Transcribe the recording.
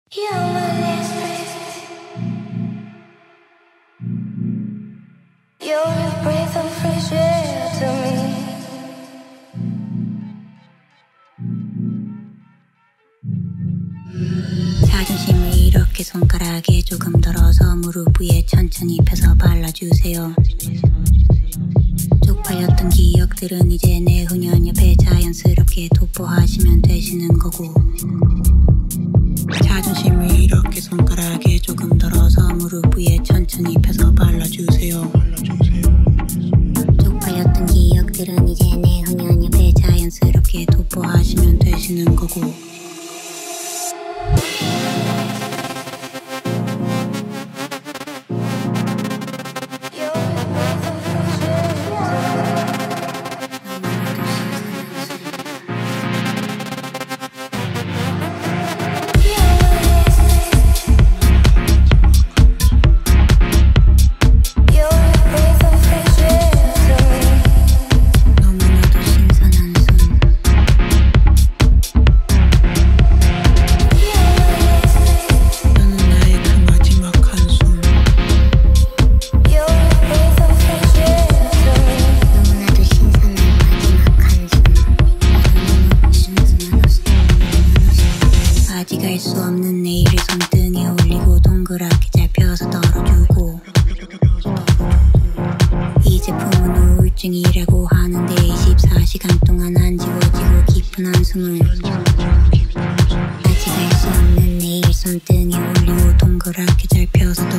You're my last breath. You're a breath of fresh air to me. 자존심을 이렇게 손가락에 조금 덜어서 무릎 위에 천천히 펴서 발라주세요. 쪽팔렸던 기억들은 이제 내 후년 옆에 자연스럽게 도포하시면 되시는 거고. 자존심을 이렇게 손가락에 조금 덜어서 무릎 위에 천천히 펴서 발라주세요. 쪽팔렸던 기억들은 이제 내 후년 옆에 자연스럽게 도포하시면 되시는 거고. 갈 수 없는 내일을 손등에 올리고 동그랗게 잘 펴서 덜어주고. 이 제품은 우울증이라고 하는데 24시간 동안 안 지워지고 깊은 한숨을. 아직 알 수 없는 내일 손등에 올리고 동그랗게 잘 펴서